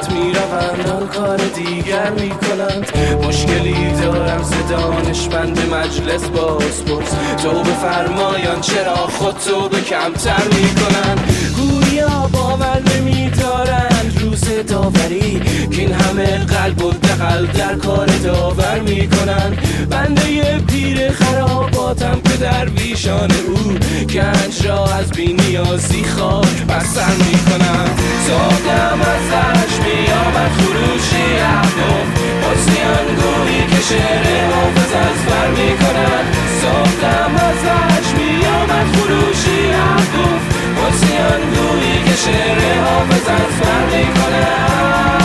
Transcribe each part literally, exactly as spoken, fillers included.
راحت میروند آن کار دیگر میکنند. مشکلی دارم ز دانشمند مجلس باز پرس، تو بفرمایان چرا خود تو به کمتر میکنند. گویا باور نمیدارند روز داوری که این همه قلب و دغل در کار داور میکنند. بنده پیر خراباتم که درویشان او گنج را از بی‌نیازی خاک بر سر میکنم. صبحدم ازش میامد خروشی احباب، حسین گویی که شعر حافظ از بر میکنند. صبحدم ازش میامد خروشی احباب، حسین گویی که شعر حافظ از بر میکنند.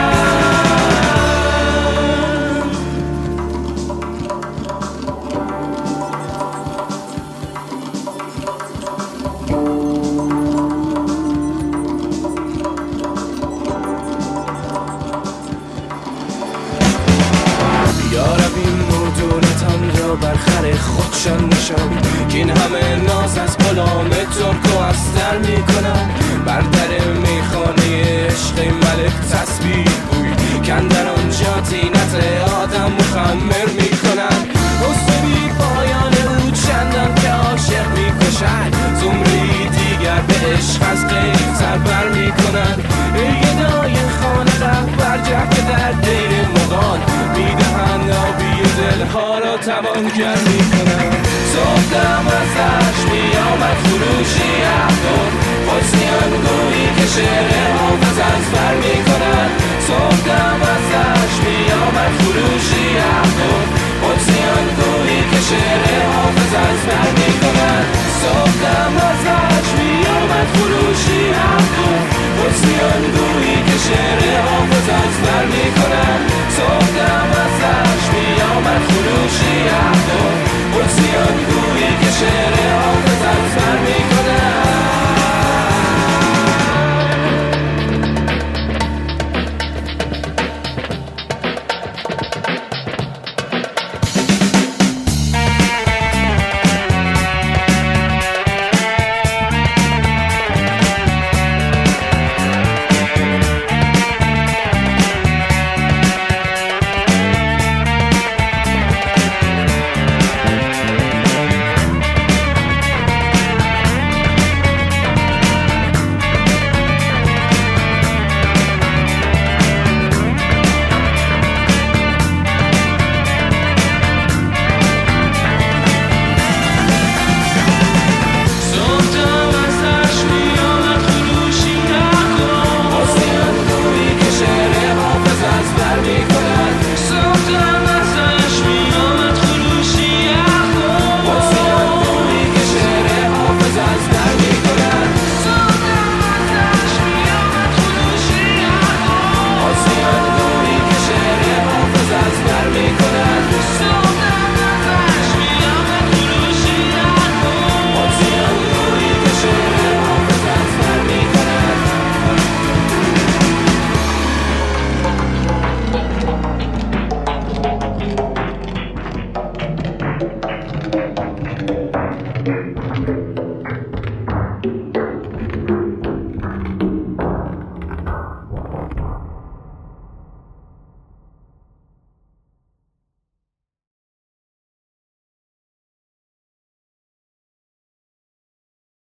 برخر خودشان نشان که این همه ناز از غلام ترک و استر میکنن. بر در میخانه عشق ملک تسبیح بوی کندر آنجا طینت آدم مخمر میکنن. حسن بی پایان او چندان که عاشق میکشد، زمری دیگر به عشق از غیر سر بر میکنن. ای گدای خانه رهبر جفت در دیر مغان، میدهند آبی دلها را توانگر میکنن. صبحدم ازش میامد خروشی احباب، حسین گویی که شعر